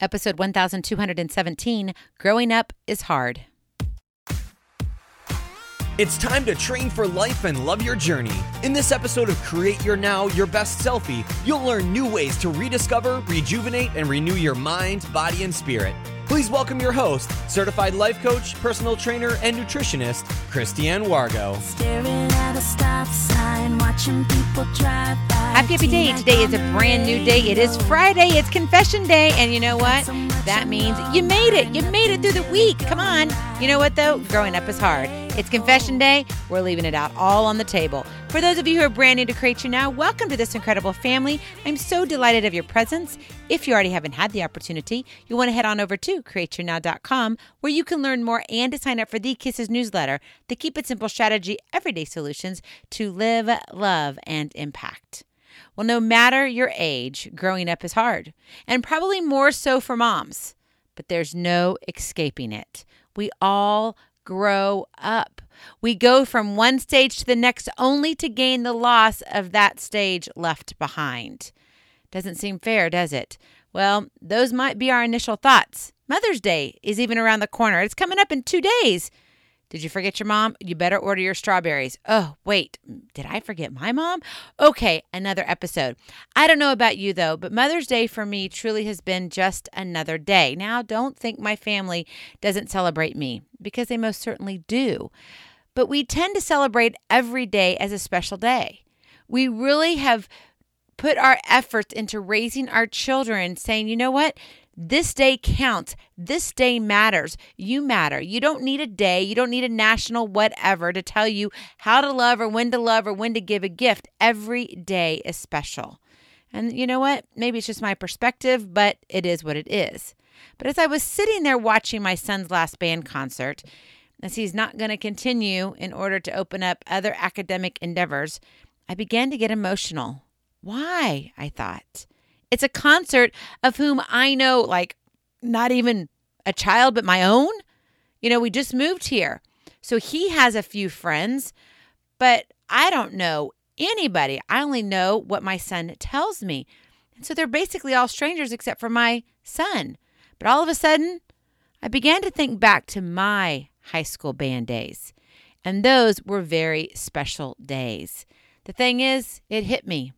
Episode 1217, Growing Up is Hard. It's time to train for life and love your journey. In this episode of Create Your Now, Your Best Selfie, you'll learn new ways to rediscover, rejuvenate, and renew your mind, body, and spirit. Please welcome your host, certified life coach, personal trainer, and nutritionist, Christiane Wargo. Staring at a stop sign, watching people drive by. Happy day. Today is a brand new day. It is Friday. It's Confession Day. And you know what? That means you made it. You made it through the week. Come on. You know what, though? Growing up is hard. It's Confession Day. We're leaving it out all on the table. For those of you who are brand new to Create Your Now, welcome to this incredible family. I'm so delighted of your presence. If you already haven't had the opportunity, you want to head on over to createyournow.com, where you can learn more and to sign up for the Kisses newsletter, the Keep It Simple Strategy Everyday Solutions to live, love, and impact. Well, no matter your age, growing up is hard, and probably more so for moms, but there's no escaping it. We all grow up. We go from one stage to the next only to gain the loss of that stage left behind. Doesn't seem fair, does it? Well, those might be our initial thoughts. Mother's Day is even around the corner. It's coming up in 2 days. Did you forget your mom? You better order your strawberries. Oh, wait, did I forget my mom? Okay, another episode. I don't know about you, though, but Mother's Day for me truly has been just another day. Now, don't think my family doesn't celebrate me, because they most certainly do. But we tend to celebrate every day as a special day. We really have put our efforts into raising our children, saying, you know what? This day counts. This day matters. You matter. You don't need a day. You don't need a national whatever to tell you how to love or when to give a gift. Every day is special. And you know what? Maybe it's just my perspective, but it is what it is. But as I was sitting there watching my son's last band concert, as he's not going to continue in order to open up other academic endeavors, I began to get emotional. Why? I thought. It's a concert of whom I know, like, not even a child, but my own. You know, we just moved here. So he has a few friends, but I don't know anybody. I only know what my son tells me. And so they're basically all strangers except for my son. But all of a sudden, I began to think back to my high school band days. And those were very special days. The thing is, it hit me.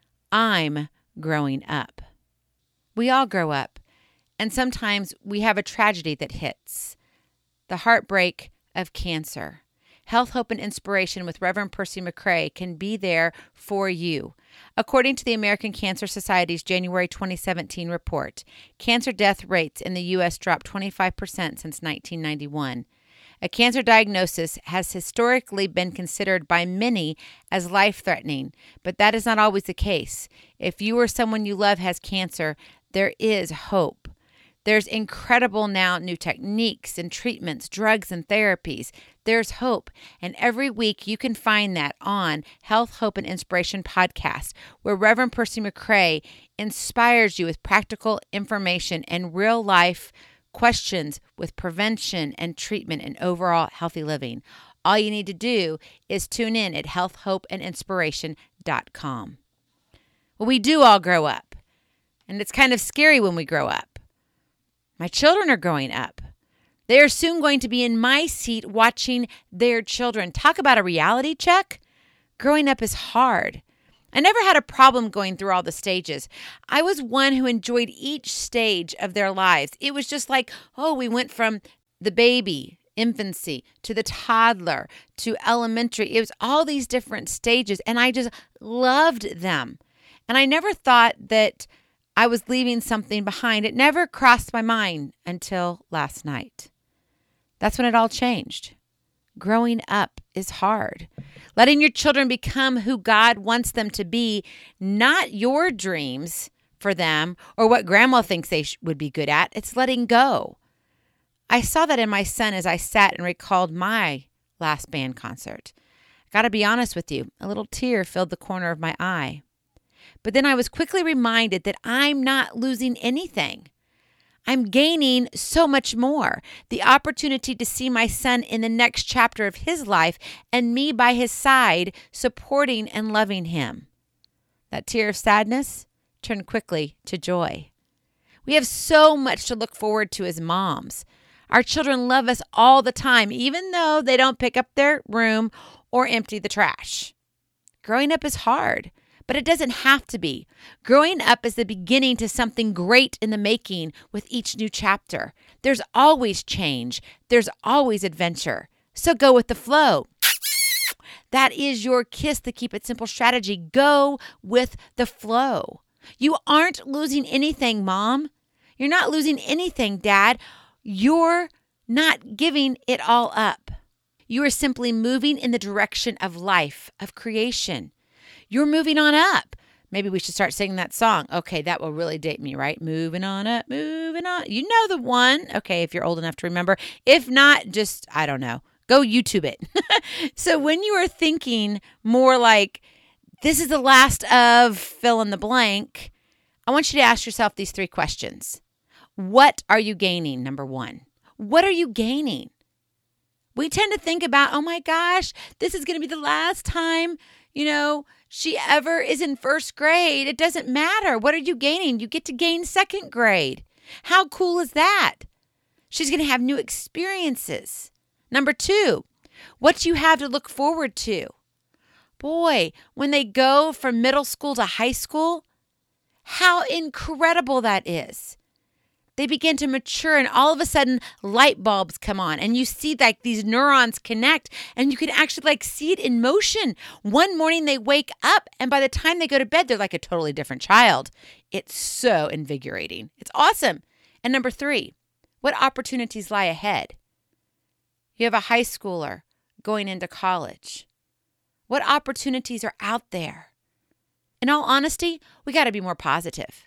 I'm growing up. We all grow up, and sometimes we have a tragedy that hits. The heartbreak of cancer. Health, Hope, and Inspiration with Reverend Percy McCray can be there for you. According to the American Cancer Society's January 2017 report, cancer death rates in the U.S. dropped 25% since 1991. A cancer diagnosis has historically been considered by many as life-threatening, but that is not always the case. If you or someone you love has cancer, there is hope. There's incredible now new techniques and treatments, drugs and therapies. There's hope. And every week you can find that on Health, Hope, and Inspiration podcast, where Reverend Percy McCray inspires you with practical information and real-life questions with prevention and treatment and overall healthy living. All you need to do is tune in at healthhopeandinspiration.com. Well, we do all grow up, and it's kind of scary when we grow up. My children are growing up. They are soon going to be in my seat watching their children. Talk about a reality check. Growing up is hard. I never had a problem going through all the stages. I was one who enjoyed each stage of their lives. It was just like, we went from the baby, infancy, to the toddler, to elementary. It was all these different stages, and I just loved them. And I never thought that I was leaving something behind. It never crossed my mind until last night. That's when it all changed. Growing up is hard. Letting your children become who God wants them to be, not your dreams for them or what grandma thinks they would be good at. It's letting go. I saw that in my son as I sat and recalled my last band concert. I got to be honest with you, a little tear filled the corner of my eye. But then I was quickly reminded that I'm not losing anything. I'm gaining so much more. The opportunity to see my son in the next chapter of his life and me by his side, supporting and loving him. That tear of sadness turned quickly to joy. We have so much to look forward to as moms. Our children love us all the time, even though they don't pick up their room or empty the trash. Growing up is hard, but it doesn't have to be. Growing up is the beginning to something great in the making with each new chapter. There's always change. There's always adventure. So go with the flow. That is your Kiss the Keep It Simple strategy. Go with the flow. You aren't losing anything, Mom. You're not losing anything, Dad. You're not giving it all up. You are simply moving in the direction of life, of creation. You're moving on up. Maybe we should start singing that song. Okay, that will really date me, right? Moving on up, moving on. You know the one. Okay, if you're old enough to remember. If not, just, I don't know. Go YouTube it. So when you are thinking more like, this is the last of fill in the blank, I want you to ask yourself these 3 questions. What are you gaining, number 1? What are you gaining? We tend to think about, oh my gosh, this is going to be the last time, she ever is in first grade. It doesn't matter. What are you gaining? You get to gain second grade. How cool is that? She's going to have new experiences. Number 2, what do you have to look forward to? Boy, when they go from middle school to high school, how incredible that is. They begin to mature and all of a sudden light bulbs come on and you see like these neurons connect and you can actually see it in motion. One morning they wake up and by the time they go to bed, they're like a totally different child. It's so invigorating. It's awesome. And number 3, what opportunities lie ahead? You have a high schooler going into college. What opportunities are out there? In all honesty, we got to be more positive.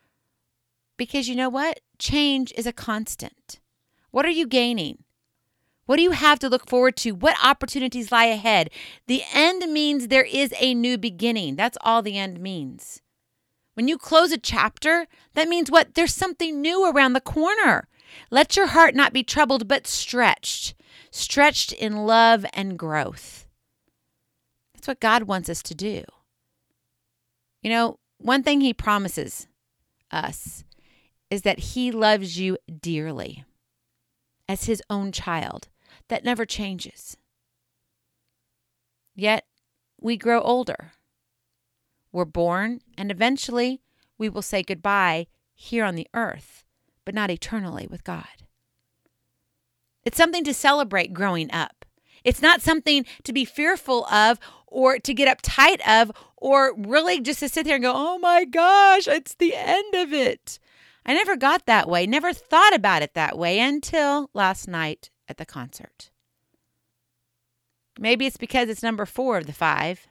Because you know what? Change is a constant. What are you gaining? What do you have to look forward to? What opportunities lie ahead? The end means there is a new beginning. That's all the end means. When you close a chapter, that means what? There's something new around the corner. Let your heart not be troubled, but stretched in love and growth. That's what God wants us to do. One thing He promises us is that He loves you dearly as His own child. That never changes. Yet, we grow older. We're born, and eventually we will say goodbye here on the earth, but not eternally with God. It's something to celebrate growing up. It's not something to be fearful of or to get uptight of or really just to sit there and go, oh my gosh, it's the end of it. I never got that way, never thought about it that way until last night at the concert. Maybe it's because it's number 4 of the 5.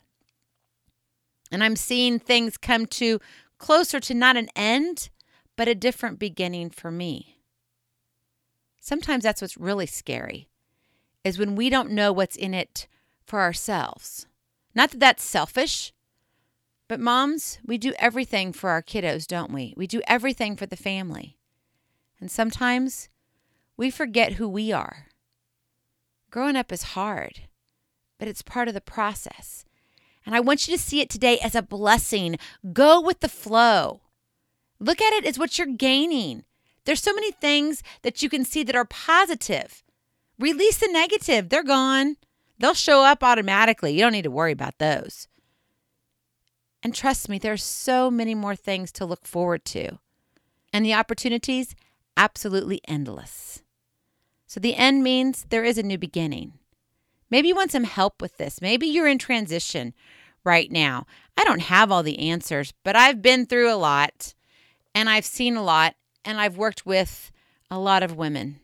And I'm seeing things come to closer to not an end, but a different beginning for me. Sometimes that's what's really scary, is when we don't know what's in it for ourselves. Not that that's selfish, but moms, we do everything for our kiddos, don't we? We do everything for the family. And sometimes we forget who we are. Growing up is hard, but it's part of the process. And I want you to see it today as a blessing. Go with the flow. Look at it as what you're gaining. There's so many things that you can see that are positive. Release the negative. They're gone. They'll show up automatically. You don't need to worry about those. And trust me, there's so many more things to look forward to. And the opportunities, absolutely endless. So the end means there is a new beginning. Maybe you want some help with this. Maybe you're in transition right now. I don't have all the answers, but I've been through a lot, and I've seen a lot, and I've worked with a lot of women.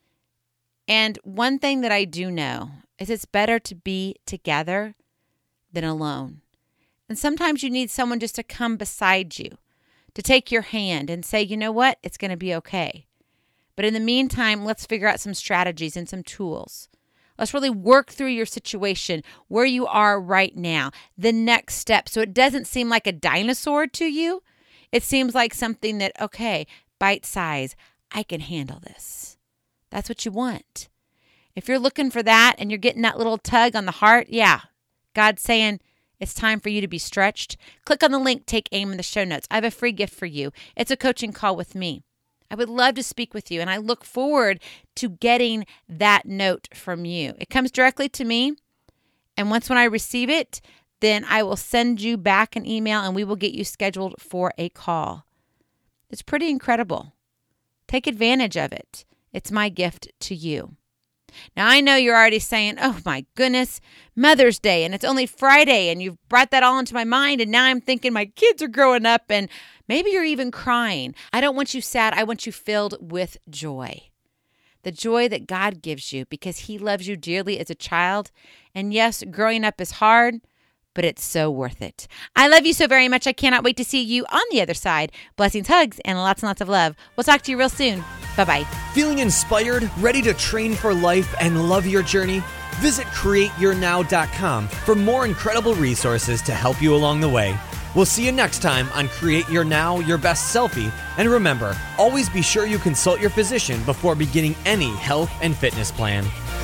And one thing that I do know is it's better to be together than alone. And sometimes you need someone just to come beside you, to take your hand and say, you know what, it's going to be okay. But in the meantime, let's figure out some strategies and some tools. Let's really work through your situation, where you are right now, the next step. So it doesn't seem like a dinosaur to you. It seems like something that, okay, bite size, I can handle this. That's what you want. If you're looking for that and you're getting that little tug on the heart, yeah, God's saying It's time for you to be stretched. Click on the link, take aim in the show notes. I have a free gift for you. It's a coaching call with me. I would love to speak with you, and I look forward to getting that note from you. It comes directly to me, and when I receive it, then I will send you back an email, and we will get you scheduled for a call. It's pretty incredible. Take advantage of it. It's my gift to you. Now, I know you're already saying, oh my goodness, Mother's Day, and it's only Friday, and you've brought that all into my mind, and now I'm thinking my kids are growing up, and maybe you're even crying. I don't want you sad. I want you filled with joy. The joy that God gives you because He loves you dearly as a child. And yes, growing up is hard, but it's so worth it. I love you so very much. I cannot wait to see you on the other side. Blessings, hugs, and lots of love. We'll talk to you real soon. Bye-bye. Feeling inspired, ready to train for life and love your journey? Visit CreateYourNow.com for more incredible resources to help you along the way. We'll see you next time on Create Your Now, Your Best Selfie. And remember, always be sure you consult your physician before beginning any health and fitness plan.